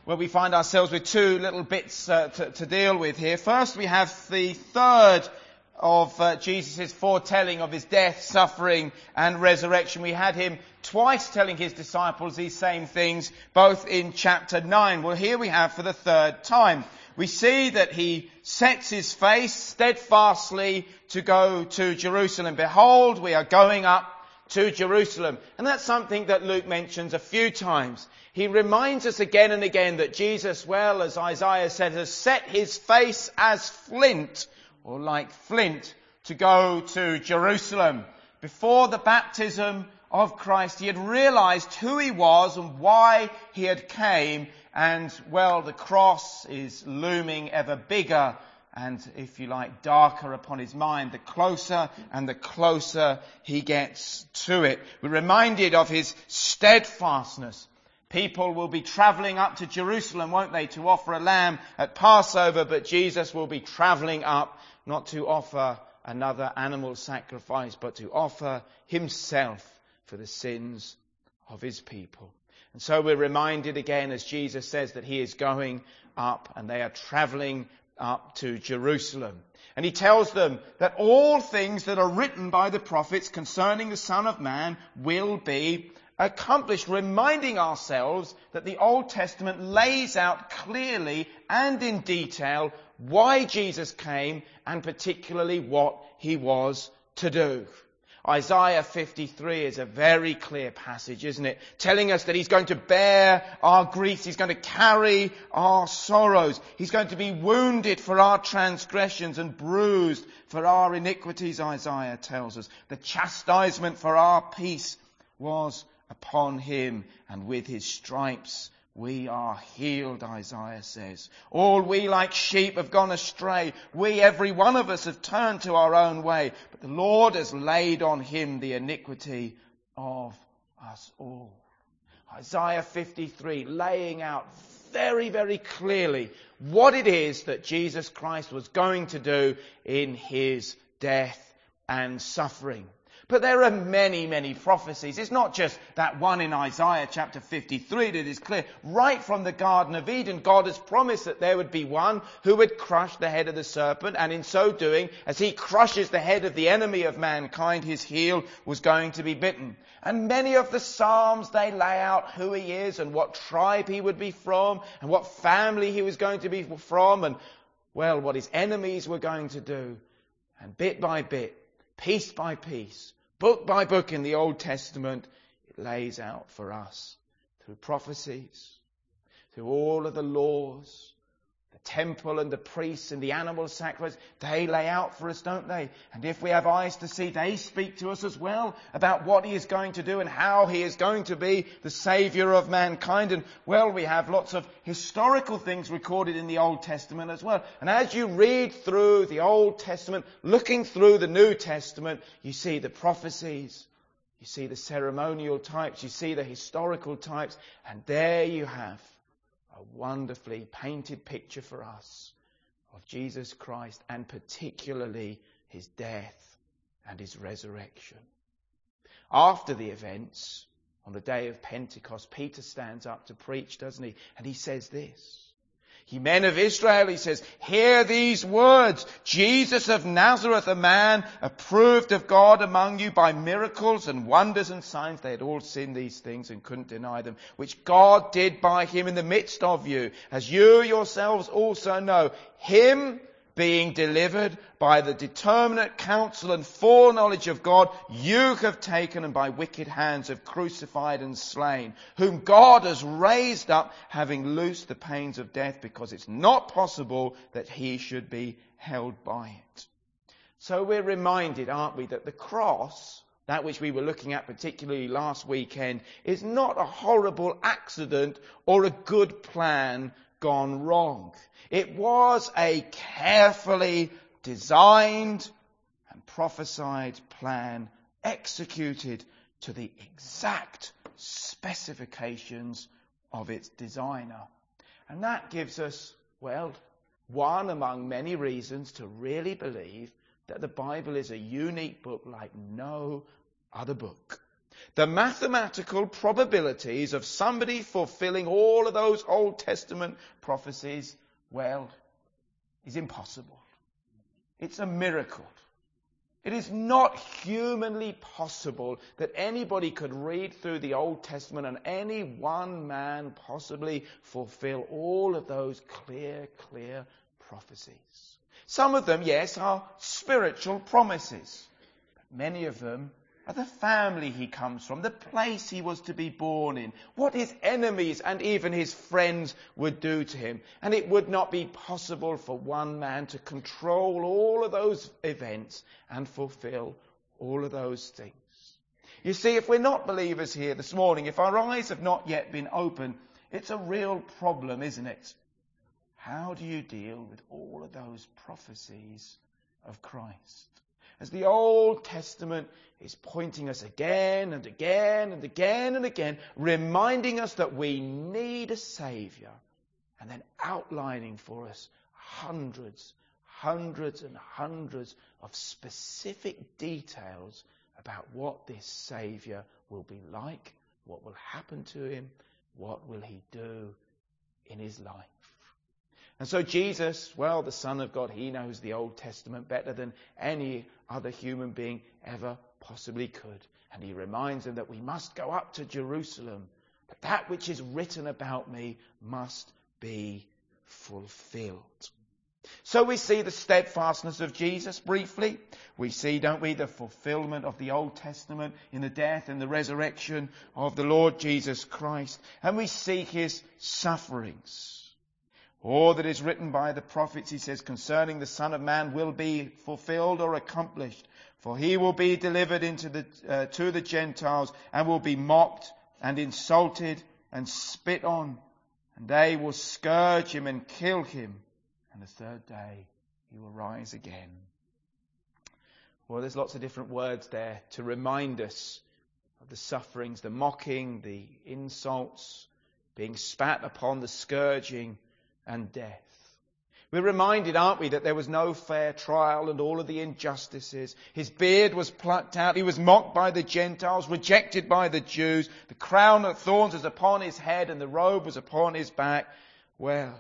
Well, we find ourselves with two little bits to deal with here. First, we have the third of Jesus' foretelling of his death, suffering and resurrection. We had him twice telling his disciples these same things, both in chapter 9. Well, here we have for the third time. We see that he sets his face steadfastly to go to Jerusalem. Behold, we are going up to Jerusalem. And that's something that Luke mentions a few times. He reminds us again and again that Jesus, well, as Isaiah said, has set his face as flint, or like flint, to go to Jerusalem. Before the baptism of Christ, he had realized who he was and why he had came. And, well, the cross is looming ever bigger and, if you like, darker upon his mind, the closer and the closer he gets to it. We're reminded of his steadfastness. People will be travelling up to Jerusalem, won't they, to offer a lamb at Passover, but Jesus will be travelling up not to offer another animal sacrifice, but to offer himself for the sins of his people. And so we're reminded again, as Jesus says, that he is going up and they are travelling up to Jerusalem. And he tells them that all things that are written by the prophets concerning the Son of Man will be accomplished, reminding ourselves that the Old Testament lays out clearly and in detail why Jesus came and particularly what he was to do. Isaiah 53 is a very clear passage, isn't it? Telling us that he's going to bear our griefs. He's going to carry our sorrows. He's going to be wounded for our transgressions and bruised for our iniquities, Isaiah tells us. The chastisement for our peace was upon him, and with his stripes we are healed, Isaiah says. All we like sheep have gone astray. We, every one of us, have turned to our own way. But the Lord has laid on him the iniquity of us all. Isaiah 53 laying out very, very clearly what it is that Jesus Christ was going to do in his death and suffering. But there are many, many prophecies. It's not just that one in Isaiah chapter 53 that is clear. Right from the Garden of Eden, God has promised that there would be one who would crush the head of the serpent. And in so doing, as he crushes the head of the enemy of mankind, his heel was going to be bitten. And many of the Psalms, they lay out who he is and what tribe he would be from and what family he was going to be from and, well, what his enemies were going to do. And bit by bit, piece by piece, book by book in the Old Testament, it lays out for us through prophecies, through all of the laws, the temple and the priests and the animal sacrifice. They lay out for us, don't they? And if we have eyes to see, they speak to us as well about what he is going to do and how he is going to be the Saviour of mankind. And, well, we have lots of historical things recorded in the Old Testament as well. And as you read through the Old Testament, looking through the New Testament, you see the prophecies, you see the ceremonial types, you see the historical types, and there you have a wonderfully painted picture for us of Jesus Christ and particularly his death and his resurrection. After the events, on the day of Pentecost, Peter stands up to preach, doesn't he? And he says this. Ye men of Israel, he says, hear these words. Jesus of Nazareth, a man approved of God among you by miracles and wonders and signs. They had all seen these things and couldn't deny them, which God did by him in the midst of you, as you yourselves also know. Him being delivered by the determinate counsel and foreknowledge of God, you have taken and by wicked hands have crucified and slain, whom God has raised up, having loosed the pains of death, because it's not possible that he should be held by it. So we're reminded, aren't we, that the cross, that which we were looking at particularly last weekend, is not a horrible accident or a good plan gone wrong. It was a carefully designed and prophesied plan executed to the exact specifications of its designer. And that gives us, well, one among many reasons to really believe that the Bible is a unique book like no other book. The mathematical probabilities of somebody fulfilling all of those Old Testament prophecies, well, is impossible. It's a miracle. It is not humanly possible that anybody could read through the Old Testament and any one man possibly fulfill all of those clear prophecies. Some of them, yes, are spiritual promises. But many of them are the family he comes from, the place he was to be born in, what his enemies and even his friends would do to him. And it would not be possible for one man to control all of those events and fulfill all of those things. You see, if we're not believers here this morning, if our eyes have not yet been opened, it's a real problem, isn't it? How do you deal with all of those prophecies of Christ? As the Old Testament is pointing us again and again and again and again, reminding us that we need a Saviour, and then outlining for us hundreds and hundreds of specific details about what this Saviour will be like, what will happen to him, what will he do in his life. And so Jesus, well, the Son of God, he knows the Old Testament better than any other human being ever possibly could. And he reminds them that we must go up to Jerusalem, but that which is written about me must be fulfilled. So we see the steadfastness of Jesus briefly. We see, don't we, the fulfillment of the Old Testament in the death and the resurrection of the Lord Jesus Christ. And we see his sufferings. All that is written by the prophets, he says, concerning the Son of Man will be fulfilled or accomplished. For he will be delivered to the Gentiles and will be mocked and insulted and spit on. And they will scourge him and kill him. And the third day he will rise again. Well, there's lots of different words there to remind us of the sufferings, the mocking, the insults, being spat upon, the scourging, and death. We're reminded, aren't we, that there was no fair trial and all of the injustices. His beard was plucked out. He was mocked by the Gentiles, rejected by the Jews. The crown of thorns was upon his head and the robe was upon his back. Well,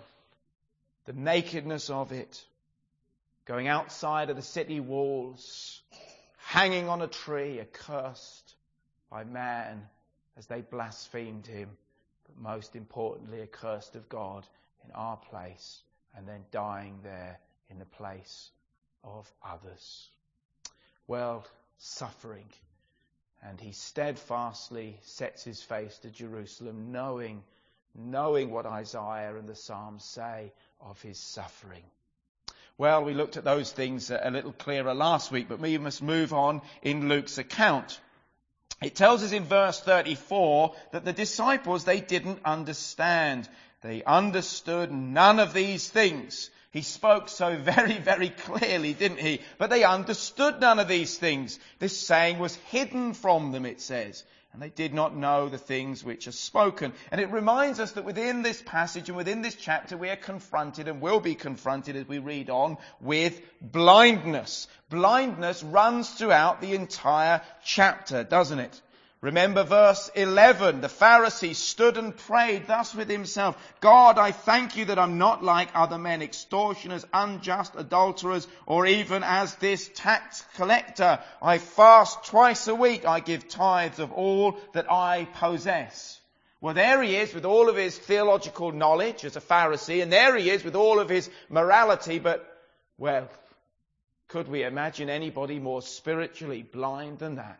the nakedness of it, going outside of the city walls, hanging on a tree, accursed by man as they blasphemed him, but most importantly, accursed of God in our place, and then dying there in the place of others. Well, suffering. And he steadfastly sets his face to Jerusalem, knowing what Isaiah and the Psalms say of his suffering. Well, we looked at those things a little clearer last week, but we must move on in Luke's account. It tells us in verse 34 that the disciples, they didn't understand. They understood none of these things. He spoke so very clearly, didn't he? But they understood none of these things. This saying was hidden from them, it says. And they did not know the things which are spoken. And it reminds us that within this passage and within this chapter we are confronted and will be confronted as we read on with blindness. Blindness runs throughout the entire chapter, doesn't it? Remember verse 11, the Pharisee stood and prayed thus with himself, God, I thank you that I'm not like other men, extortioners, unjust, adulterers, or even as this tax collector. I fast twice a week, I give tithes of all that I possess. Well, there he is with all of his theological knowledge as a Pharisee, and there he is with all of his morality, but, well, could we imagine anybody more spiritually blind than that?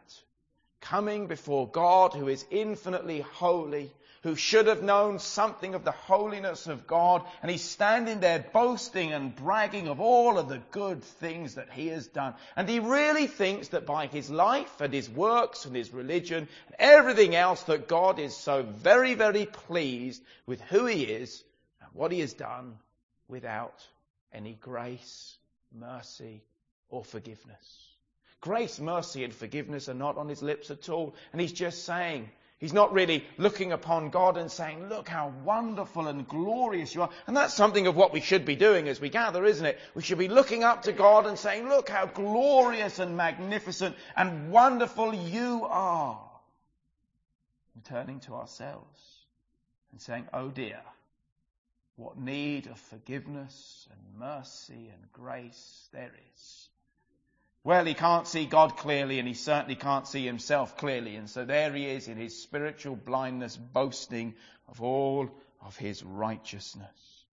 Coming before God who is infinitely holy, who should have known something of the holiness of God, and he's standing there boasting and bragging of all of the good things that he has done. And he really thinks that by his life and his works and his religion and everything else that God is so very pleased with who he is and what he has done without any grace, mercy or forgiveness. Grace, mercy and forgiveness are not on his lips at all. And he's just saying, he's not really looking upon God and saying, look how wonderful and glorious you are. And that's something of what we should be doing as we gather, isn't it? We should be looking up to God and saying, look how glorious and magnificent and wonderful you are. and turning to ourselves and saying, oh dear, what need of forgiveness and mercy and grace there is. Well, he can't see God clearly, and he certainly can't see himself clearly. And so there he is in his spiritual blindness, boasting of all of his righteousness.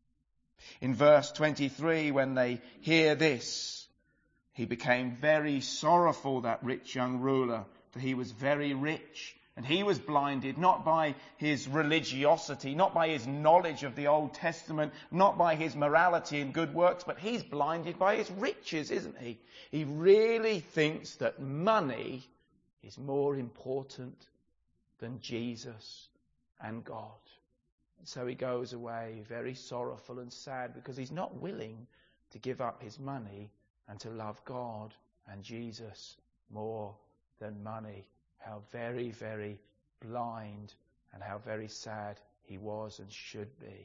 In verse 23, when they hear this, he became very sorrowful, that rich young ruler, for he was very rich. And he was blinded not by his religiosity, not by his knowledge of the Old Testament, not by his morality and good works, but he's blinded by his riches, isn't he? He really thinks that money is more important than Jesus and God. And so he goes away very sorrowful and sad because he's not willing to give up his money and to love God and Jesus more than money. How very, very blind and how very sad he was and should be.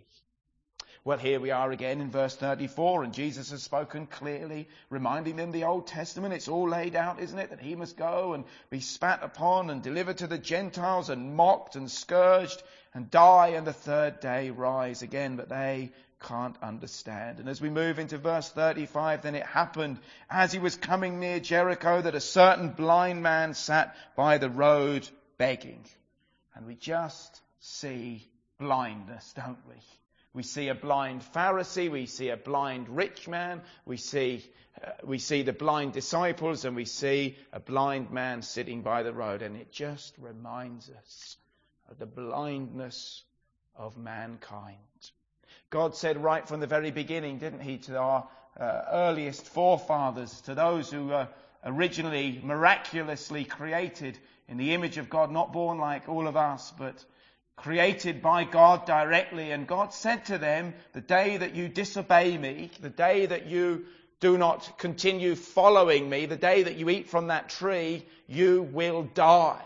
Well, here we are again in verse 34, and Jesus has spoken clearly, reminding them the Old Testament. It's all laid out, isn't it? That he must go and be spat upon and delivered to the Gentiles and mocked and scourged and die and the third day rise again. But they can't understand. And as we move into verse 35, then it happened as he was coming near Jericho that a certain blind man sat by the road begging. And we just see blindness, don't we? We see a blind Pharisee, we see a blind rich man, we see the blind disciples, and we see a blind man sitting by the road. And it just reminds us of the blindness of mankind. God said right from the very beginning, didn't he, to our earliest forefathers, to those who were originally miraculously created in the image of God, not born like all of us, but created by God directly. And God said to them, the day that you disobey me, the day that you do not continue following me, the day that you eat from that tree, you will die.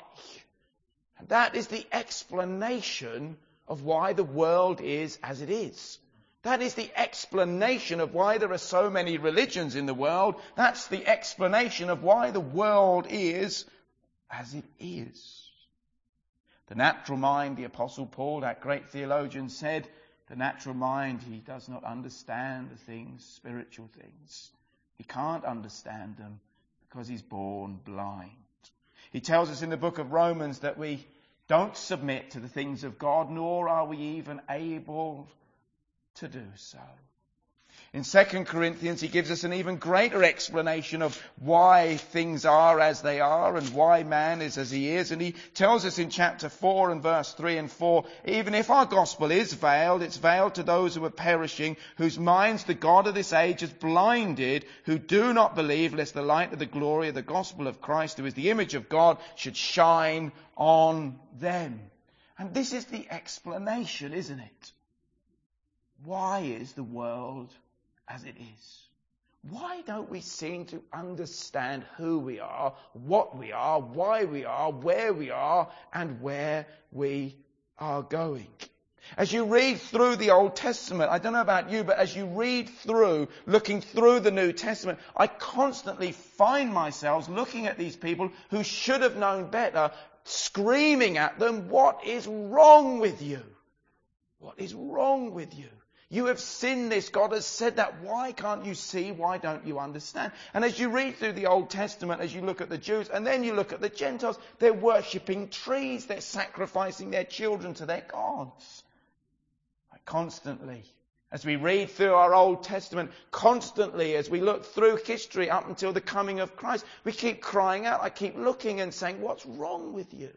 And that is the explanation of why the world is as it is. That is the explanation of why there are so many religions in the world. That's the explanation of why the world is as it is. The natural mind, the Apostle Paul, that great theologian, said, the natural mind, he does not understand the things, spiritual things. He can't understand them because he's born blind. He tells us in the book of Romans that we don't submit to the things of God, nor are we even able to do so. In 2 Corinthians, he gives us an even greater explanation of why things are as they are and why man is as he is. And he tells us in chapter 4 and verse 3 and 4, even if our gospel is veiled, it's veiled to those who are perishing, whose minds the God of this age has blinded, who do not believe, lest the light of the glory of the gospel of Christ, who is the image of God, should shine on them. And this is the explanation, isn't it? Why is the world as it is? Why don't we seem to understand who we are, what we are, why we are, where we are, and where we are going? As you read through the Old Testament, I don't know about you, but as you read through, looking through the New Testament, I constantly find myself looking at these people who should have known better, screaming at them, what is wrong with you? What is wrong with you? You have sinned this. God has said that. Why can't you see? Why don't you understand? And as you read through the Old Testament, as you look at the Jews, and then you look at the Gentiles, they're worshipping trees. They're sacrificing their children to their gods. Constantly, as we read through our Old Testament, constantly, as we look through history up until the coming of Christ, we keep crying out. I keep looking and saying, what's wrong with you?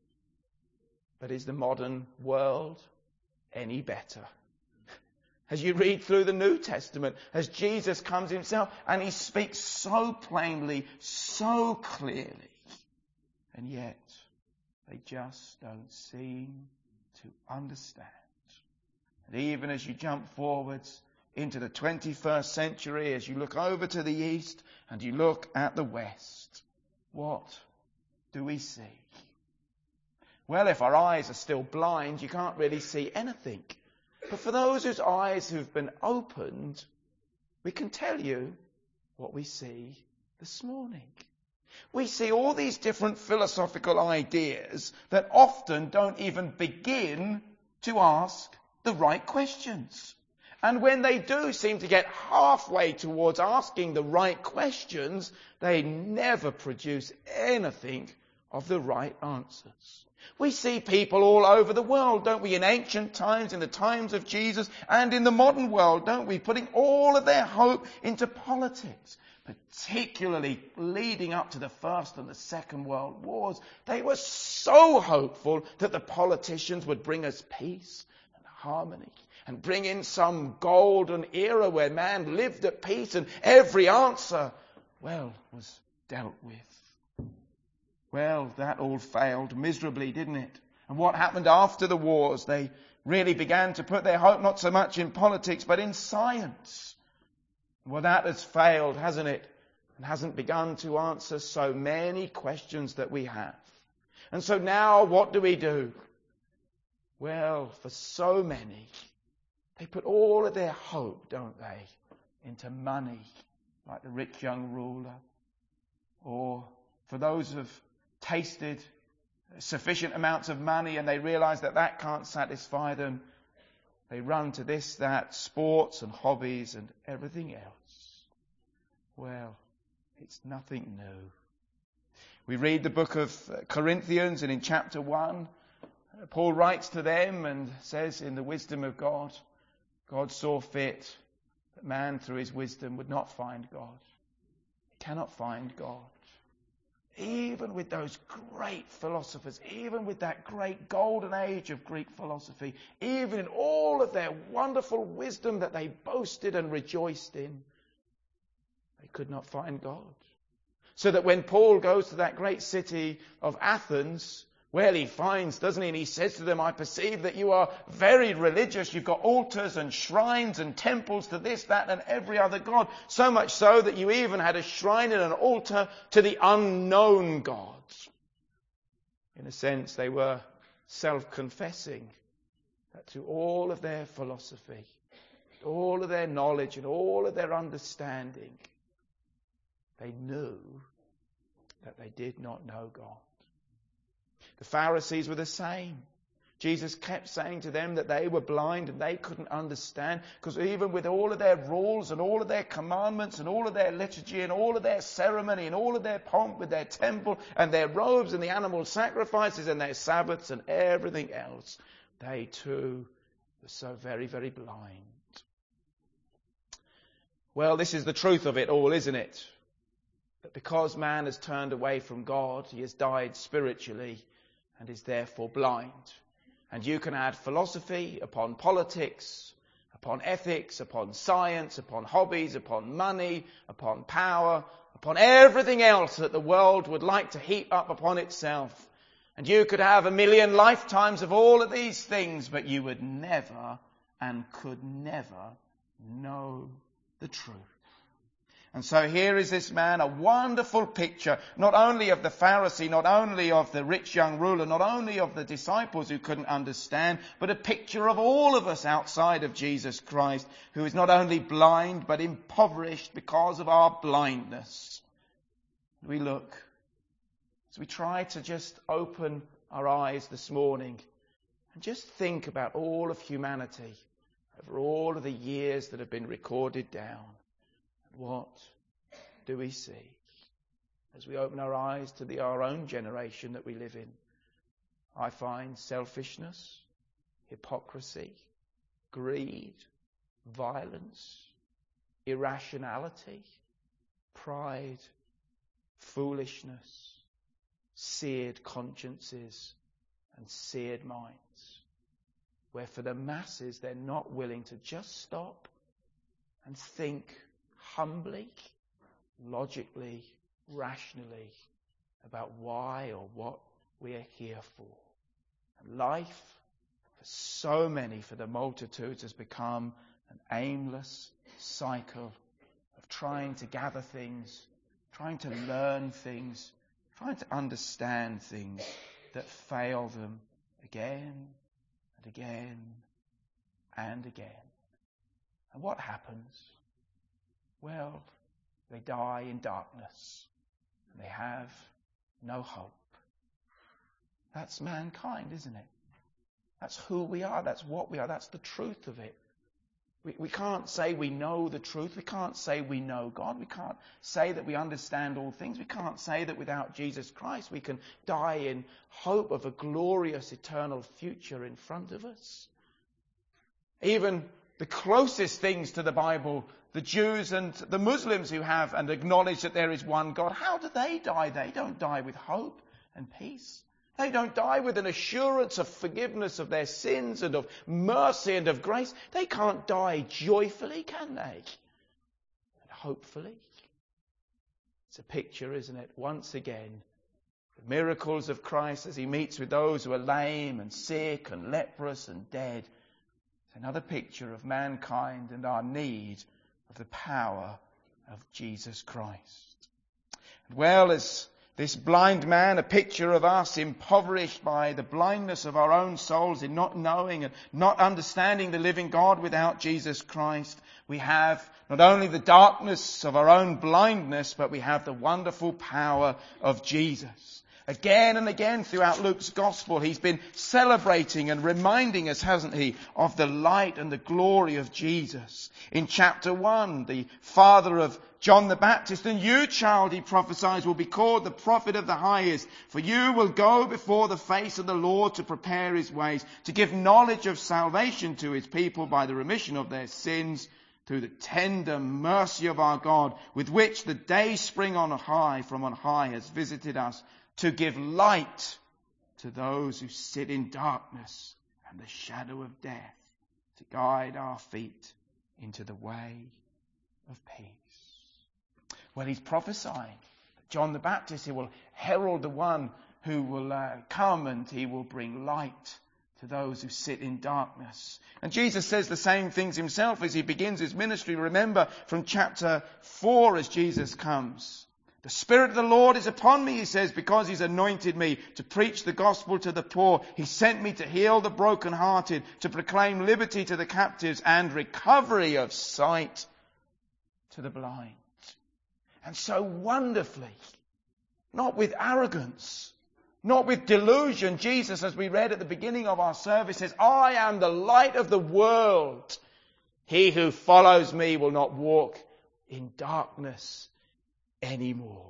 But is the modern world any better? As you read through the New Testament, as Jesus comes himself and he speaks so plainly, so clearly, and yet they just don't seem to understand. And even as you jump forwards into the 21st century, as you look over to the east and you look at the west, what do we see? Well, if our eyes are still blind, you can't really see anything. But for those whose eyes who've been opened, we can tell you what we see this morning. We see all these different philosophical ideas that often don't even begin to ask the right questions. And when they do seem to get halfway towards asking the right questions, they never produce anything of the right answers. We see people all over the world, don't we, in ancient times, in the times of Jesus, and in the modern world, don't we, putting all of their hope into politics. Particularly leading up to the First and the Second World Wars, they were so hopeful that the politicians would bring us peace and harmony and bring in some golden era where man lived at peace and every answer, was dealt with. Well, that all failed miserably, didn't it? And what happened after the wars? They really began to put their hope not so much in politics but in science. Well, that has failed, hasn't it? And hasn't begun to answer so many questions that we have. And so now what do? Well, for so many, they put all of their hope, don't they, into money, like the rich young ruler. Or for those who've tasted sufficient amounts of money and they realise that that can't satisfy them, they run to this, that, sports and hobbies and everything else. Well, it's nothing new. We read the book of Corinthians, and in chapter 1, Paul writes to them and says, in the wisdom of God, God saw fit that man through his wisdom would not find God. He cannot find God. Even with those great philosophers, even with that great golden age of Greek philosophy, even in all of their wonderful wisdom that they boasted and rejoiced in, they could not find God. So that when Paul goes to that great city of Athens, well, he finds, doesn't he? And he says to them, I perceive that you are very religious. You've got altars and shrines and temples to this, that, and every other god. So much so that you even had a shrine and an altar to the unknown gods. In a sense, they were self-confessing that to all of their philosophy, all of their knowledge and all of their understanding, they knew that they did not know God. The Pharisees were the same. Jesus kept saying to them that they were blind and they couldn't understand, because even with all of their rules and all of their commandments and all of their liturgy and all of their ceremony and all of their pomp with their temple and their robes and the animal sacrifices and their Sabbaths and everything else, they too were so very, very blind. Well, this is the truth of it all, isn't it? That because man has turned away from God, he has died spiritually and is therefore blind. And you can add philosophy upon politics, upon ethics, upon science, upon hobbies, upon money, upon power, upon everything else that the world would like to heap up upon itself. And you could have 1,000,000 lifetimes of all of these things, but you would never and could never know the truth. And so here is this man, a wonderful picture, not only of the Pharisee, not only of the rich young ruler, not only of the disciples who couldn't understand, but a picture of all of us outside of Jesus Christ, who is not only blind, but impoverished because of our blindness. We look, as we try to just open our eyes this morning, and just think about all of humanity, over all of the years that have been recorded down. What do we see as we open our eyes to our own generation that we live in? I find selfishness, hypocrisy, greed, violence, irrationality, pride, foolishness, seared consciences and seared minds, where for the masses they're not willing to just stop and think humbly, logically, rationally about why or what we are here for. And life, for so many, for the multitudes, has become an aimless cycle of trying to gather things, trying to learn things, trying to understand things that fail them again and again and again. And what happens? Well, they die in darkness. They have no hope. That's mankind, isn't it? That's who we are. That's what we are. That's the truth of it. We can't say we know the truth. We can't say we know God. We can't say that we understand all things. We can't say that without Jesus Christ we can die in hope of a glorious eternal future in front of us. Even the closest things to the Bible, the Jews and the Muslims who have and acknowledge that there is one God, how do they die? They don't die with hope and peace. They don't die with an assurance of forgiveness of their sins and of mercy and of grace. They can't die joyfully, can they? And hopefully. It's a picture, isn't it? Once again, the miracles of Christ as he meets with those who are lame and sick and leprous and dead. It's another picture of mankind and our need of the power of Jesus Christ. And well, as this blind man, a picture of us impoverished by the blindness of our own souls in not knowing and not understanding the living God without Jesus Christ. We have not only the darkness of our own blindness, but we have the wonderful power of Jesus. Again and again throughout Luke's Gospel, he's been celebrating and reminding us, hasn't he, of the light and the glory of Jesus. In chapter 1, the father of John the Baptist, and you, child, he prophesies, will be called the prophet of the highest, for you will go before the face of the Lord to prepare his ways, to give knowledge of salvation to his people by the remission of their sins, through the tender mercy of our God, with which the day spring on high, from on high, has visited us, to give light to those who sit in darkness and the shadow of death, to guide our feet into the way of peace. Well, he's prophesying that John the Baptist, he will herald the one who will come and he will bring light to those who sit in darkness. And Jesus says the same things himself as he begins his ministry. Remember from chapter 4 as Jesus comes. The Spirit of the Lord is upon me, he says, because he's anointed me to preach the gospel to the poor. He sent me to heal the brokenhearted, to proclaim liberty to the captives and recovery of sight to the blind. And so wonderfully, not with arrogance, not with delusion, Jesus, as we read at the beginning of our service, says, I am the light of the world. He who follows me will not walk in darkness anymore.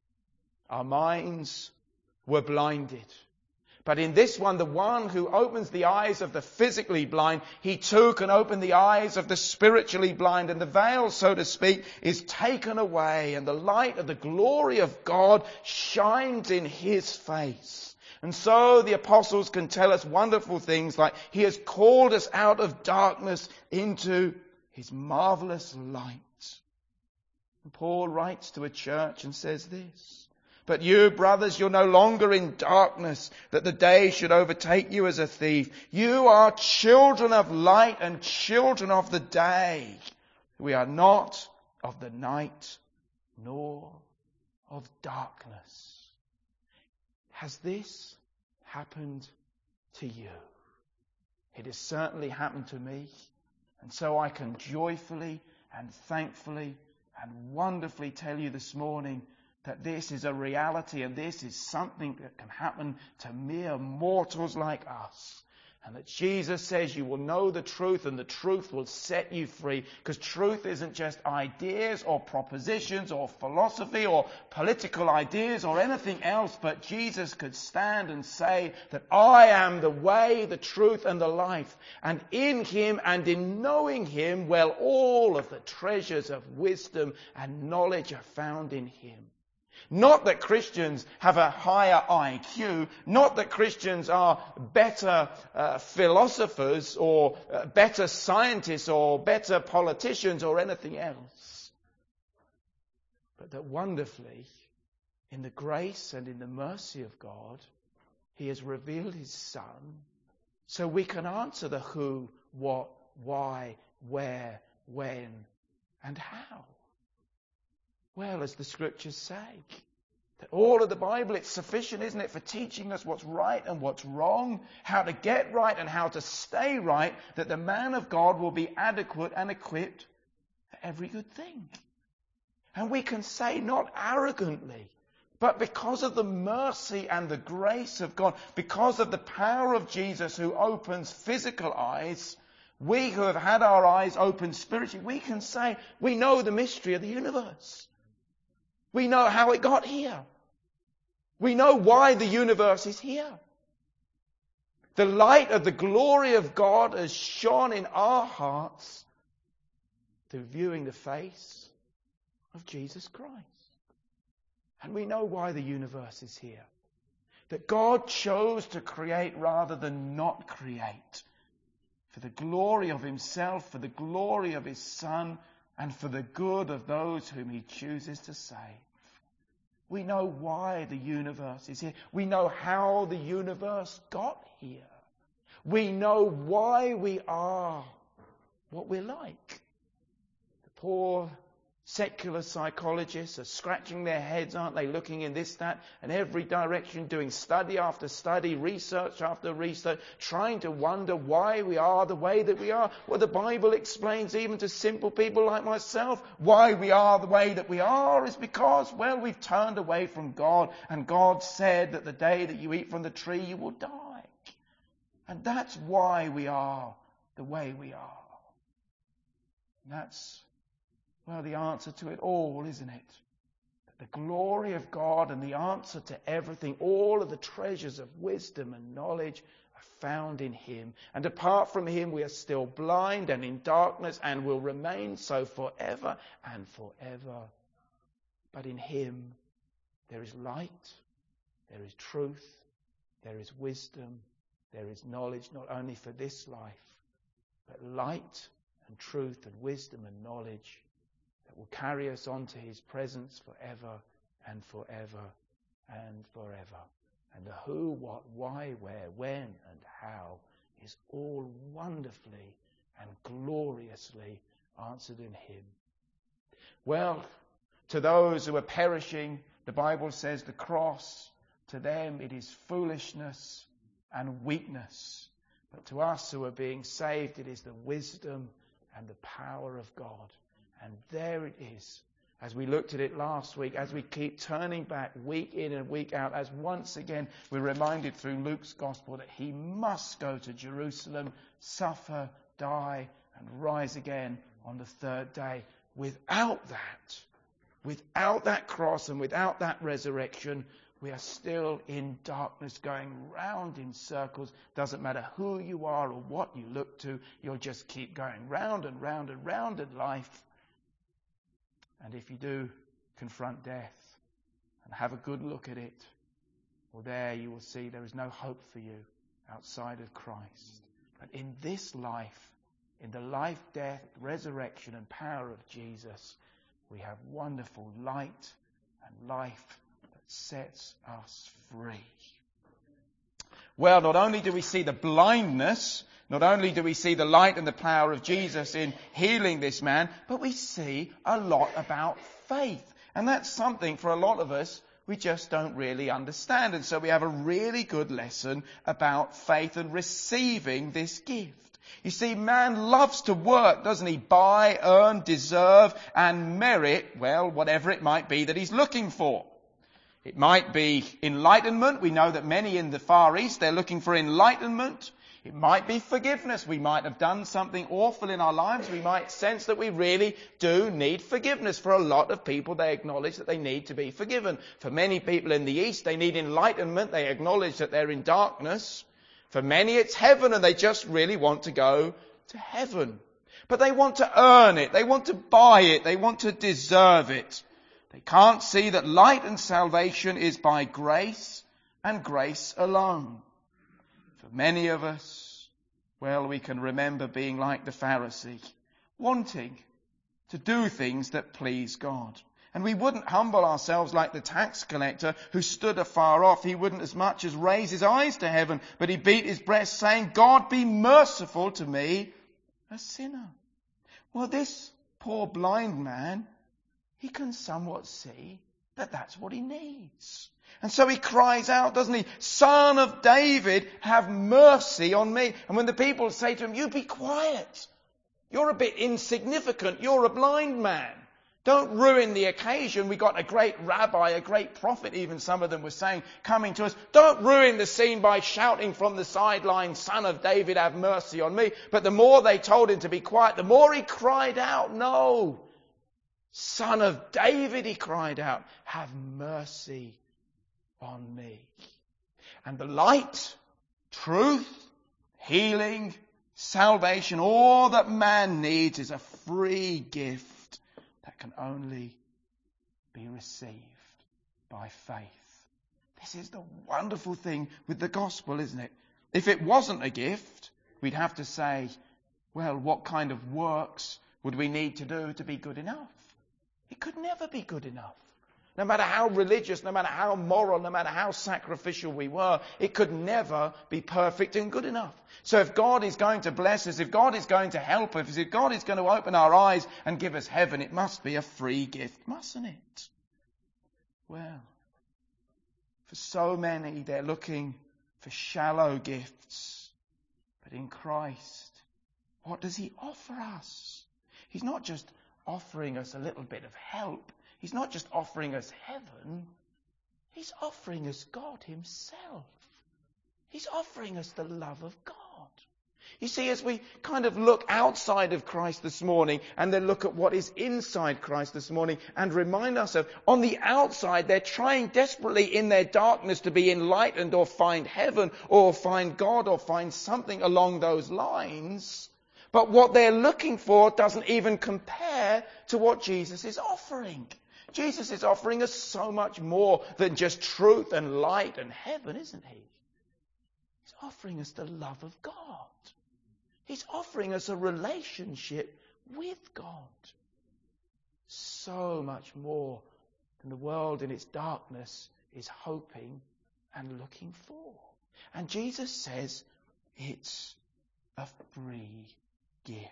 Our minds were blinded. But in this one, the one who opens the eyes of the physically blind, he too can open the eyes of the spiritually blind. And the veil, so to speak, is taken away. And the light of the glory of God shines in his face. And so the apostles can tell us wonderful things like he has called us out of darkness into his marvelous light. And Paul writes to a church and says this, but you, brothers, you're no longer in darkness, that the day should overtake you as a thief. You are children of light and children of the day. We are not of the night nor of darkness. Has this happened to you? It has certainly happened to me. And so I can joyfully and thankfully and wonderfully tell you this morning that this is a reality and this is something that can happen to mere mortals like us. And that Jesus says you will know the truth and the truth will set you free. Because truth isn't just ideas or propositions or philosophy or political ideas or anything else. But Jesus could stand and say that I am the way, the truth and the life. And in him and in knowing him, well, all of the treasures of wisdom and knowledge are found in him. Not that Christians have a higher IQ, not that Christians are better philosophers or better scientists or better politicians or anything else. But that wonderfully, in the grace and in the mercy of God, he has revealed his Son so we can answer the who, what, why, where, when, and how. Well, as the scriptures say, that all of the Bible, it's sufficient, isn't it, for teaching us what's right and what's wrong, how to get right and how to stay right, that the man of God will be adequate and equipped for every good thing. And we can say not arrogantly, But because of the mercy and the grace of God, because of the power of Jesus who opens physical eyes, we who have had our eyes opened spiritually, we can say we know the mystery of the universe. We know how it got here. We know why the universe is here. The light of the glory of God has shone in our hearts through viewing the face of Jesus Christ. And we know why the universe is here. That God chose to create rather than not create. For the glory of himself, for the glory of his Son, and for the good of those whom he chooses to save. We know why the universe is here. We know how the universe got here. We know why we are what we're like. The poor secular psychologists are scratching their heads, aren't they? Looking in this, that, and every direction, doing study after study, research after research, trying to wonder why we are the way that we are. Well, the Bible explains even to simple people like myself, why we are the way that we are is because, well, we've turned away from God, and God said that the day that you eat from the tree, you will die. And that's why we are the way we are. And that's, well, the answer to it all, isn't it? The glory of God and the answer to everything, all of the treasures of wisdom and knowledge are found in him. And apart from him, we are still blind and in darkness and will remain so forever and forever. But in him, there is light, there is truth, there is wisdom, there is knowledge, not only for this life, but light and truth and wisdom and knowledge that will carry us on to his presence forever and forever and forever. And the who, what, why, where, when, and how is all wonderfully and gloriously answered in him. Well, to those who are perishing, the Bible says the cross, to them it is foolishness and weakness. But to us who are being saved, it is the wisdom and the power of God. And there it is, as we looked at it last week, as we keep turning back week in and week out, as once again we're reminded through Luke's Gospel that he must go to Jerusalem, suffer, die, and rise again on the third day. Without that cross and without that resurrection, we are still in darkness, going round in circles. Doesn't matter who you are or what you look to, you'll just keep going round and round and round in life. And if you do confront death and have a good look at it, well, there you will see there is no hope for you outside of Christ. But in this life, in the life, death, resurrection and power of Jesus, we have wonderful light and life that sets us free. Well, not only do we see the blindness, not only do we see the light and the power of Jesus in healing this man, but we see a lot about faith. And that's something for a lot of us we just don't really understand. And so we have a really good lesson about faith and receiving this gift. You see, man loves to work, doesn't he? Buy, earn, deserve, and merit, well, whatever it might be that he's looking for. It might be enlightenment. We know that many in the Far East, they're looking for enlightenment. It might be forgiveness. We might have done something awful in our lives. We might sense that we really do need forgiveness. For a lot of people, they acknowledge that they need to be forgiven. For many people in the East, they need enlightenment. They acknowledge that they're in darkness. For many, it's heaven, and they just really want to go to heaven. But they want to earn it. They want to buy it. They want to deserve it. They can't see that light and salvation is by grace and grace alone. For many of us, well, we can remember being like the Pharisee, wanting to do things that please God. And we wouldn't humble ourselves like the tax collector who stood afar off. He wouldn't as much as raise his eyes to heaven, but he beat his breast saying, God, be merciful to me, a sinner. Well, this poor blind man, he can somewhat see that that's what he needs. And so he cries out, doesn't he? Son of David, have mercy on me. And when the people say to him, you be quiet. You're a bit insignificant. You're a blind man. Don't ruin the occasion. We got a great rabbi, a great prophet even, some of them were saying, coming to us. Don't ruin the scene by shouting from the sideline, Son of David, have mercy on me. But the more they told him to be quiet, the more he cried out, no. Son of David, he cried out, have mercy on me. And the light, truth, healing, salvation, all that man needs is a free gift that can only be received by faith. This is the wonderful thing with the gospel, isn't it? If it wasn't a gift, we'd have to say, well, what kind of works would we need to do to be good enough? It could never be good enough. No matter how religious, no matter how moral, no matter how sacrificial we were, it could never be perfect and good enough. So if God is going to bless us, if God is going to help us, if God is going to open our eyes and give us heaven, it must be a free gift, mustn't it? Well, for so many, they're looking for shallow gifts. But in Christ, what does he offer us? He's not just offering us a little bit of help. He's not just offering us heaven. He's offering us God himself. He's offering us the love of God. You see, as we kind of look outside of Christ this morning and then look at what is inside Christ this morning and remind ourselves, on the outside they're trying desperately in their darkness to be enlightened or find heaven or find God or find something along those lines. But what they're looking for doesn't even compare to what Jesus is offering. Jesus is offering us so much more than just truth and light and heaven, isn't he? He's offering us the love of God. He's offering us a relationship with God. So much more than the world in its darkness is hoping and looking for. And Jesus says it's a free gift.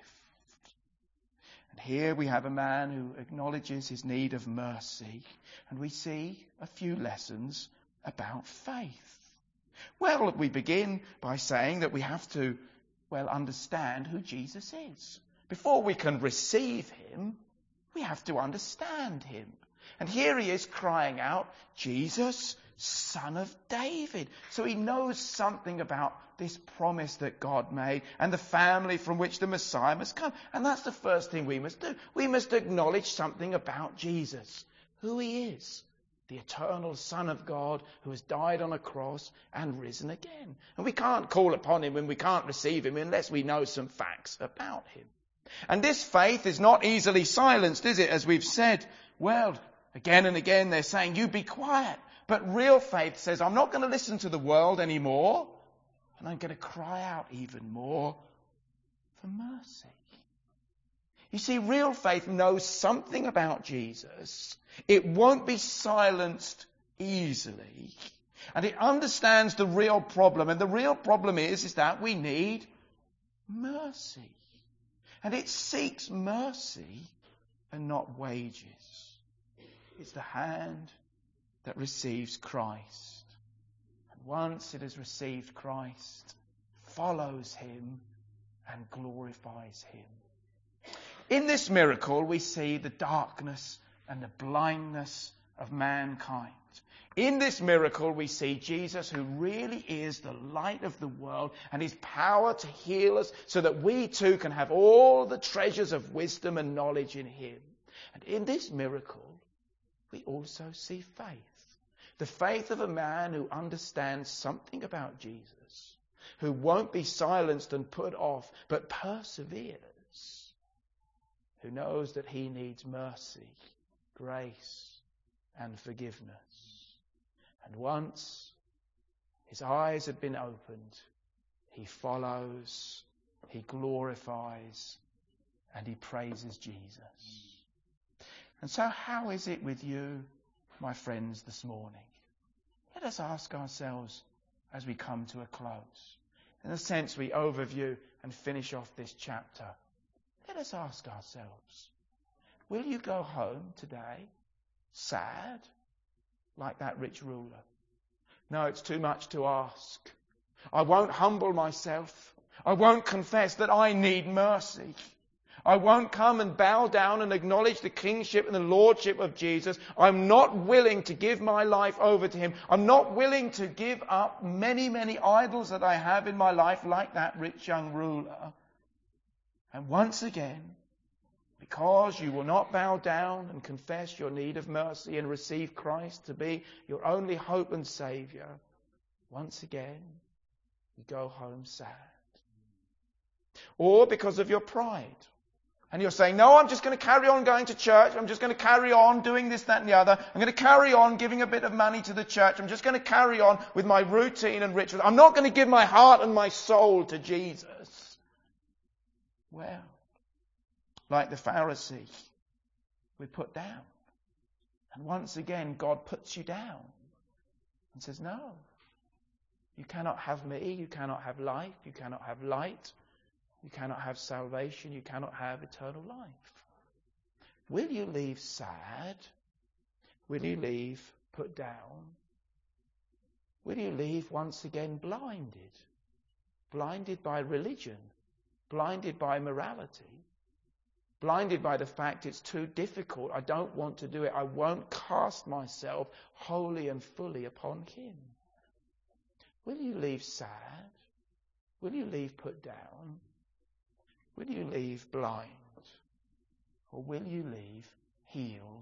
And here we have a man who acknowledges his need of mercy, and we see a few lessons about faith. Well, we begin by saying that we have to, understand who Jesus is. Before we can receive him, we have to understand him. And here he is crying out, Jesus, Son of David. So he knows something about this promise that God made and the family from which the Messiah must come. And that's the first thing we must do. We must acknowledge something about Jesus, who he is. The eternal Son of God who has died on a cross and risen again. And we can't call upon him and we can't receive him unless we know some facts about him. And this faith is not easily silenced, is it? As we've said, again and again they're saying, you be quiet. But real faith says, I'm not going to listen to the world anymore. And I'm going to cry out even more for mercy. You see, real faith knows something about Jesus. It won't be silenced easily. And it understands the real problem. And the real problem is that we need mercy. And it seeks mercy and not wages. It's the hand that receives Christ. And once it has received Christ, follows him and glorifies him. In this miracle, we see the darkness and the blindness of mankind. In this miracle, we see Jesus, who really is the light of the world, and his power to heal us so that we too can have all the treasures of wisdom and knowledge in him. And in this miracle, we also see faith. The faith of a man who understands something about Jesus, who won't be silenced and put off, but perseveres. Who knows that he needs mercy, grace, and forgiveness. And once his eyes have been opened, he follows, he glorifies, and he praises Jesus. And so how is it with you, my friends, this morning? Let us ask ourselves as we come to a close. In a sense, we overview and finish off this chapter. Let us ask ourselves, will you go home today sad like that rich ruler? No, it's too much to ask. I won't humble myself. I won't confess that I need mercy. I won't come and bow down and acknowledge the kingship and the lordship of Jesus. I'm not willing to give my life over to him. I'm not willing to give up many, many idols that I have in my life, like that rich young ruler. And once again, because you will not bow down and confess your need of mercy and receive Christ to be your only hope and Saviour, once again, you go home sad. Or because of your pride. And you're saying, no, I'm just going to carry on going to church. I'm just going to carry on doing this, that and the other. I'm going to carry on giving a bit of money to the church. I'm just going to carry on with my routine and rituals. I'm not going to give my heart and my soul to Jesus. Well, like the Pharisee, we're put down. And once again, God puts you down and says, no, you cannot have me. You cannot have life. You cannot have light. You cannot have salvation. You cannot have eternal life. Will you leave sad? Will you leave put down? Will you leave once again blinded? Blinded by religion. Blinded by morality. Blinded by the fact it's too difficult. I don't want to do it. I won't cast myself wholly and fully upon him. Will you leave sad? Will you leave put down? Will you leave blind? Or will you leave healed,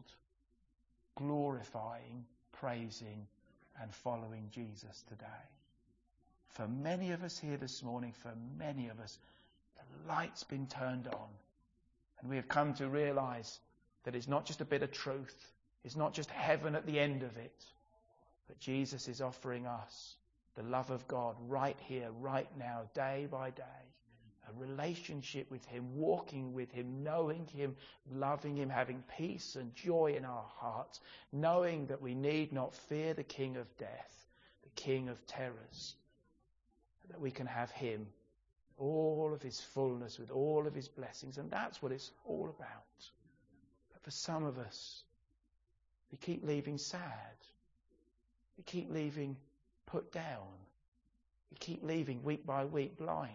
glorifying, praising, and following Jesus today? For many of us here this morning, for many of us, the light's been turned on. And we have come to realize that it's not just a bit of truth. It's not just heaven at the end of it. But Jesus is offering us the love of God right here, right now, day by day. A relationship with him, walking with him, knowing him, loving him, having peace and joy in our hearts, knowing that we need not fear the king of death, the king of terrors, that we can have him, all of his fullness with all of his blessings. And that's what it's all about. But for some of us, we keep leaving sad. We keep leaving put down. We keep leaving week by week blind.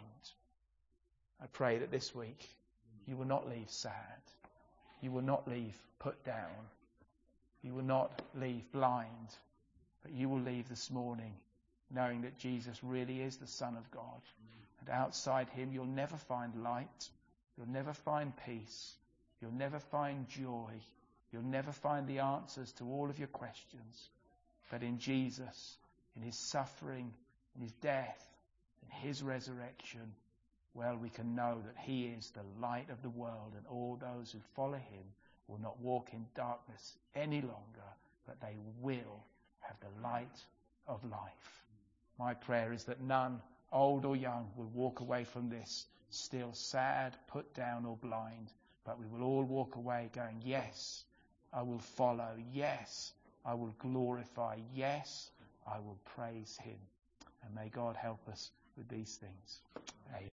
I pray that this week you will not leave sad. You will not leave put down. You will not leave blind. But you will leave this morning knowing that Jesus really is the Son of God. And outside him you'll never find light. You'll never find peace. You'll never find joy. You'll never find the answers to all of your questions. But in Jesus, in his suffering, in his death, in his resurrection, well, we can know that he is the light of the world, and all those who follow him will not walk in darkness any longer, but they will have the light of life. My prayer is that none, old or young, will walk away from this still sad, put down or blind, but we will all walk away going, yes, I will follow. Yes, I will glorify. Yes, I will praise him. And may God help us with these things. Amen.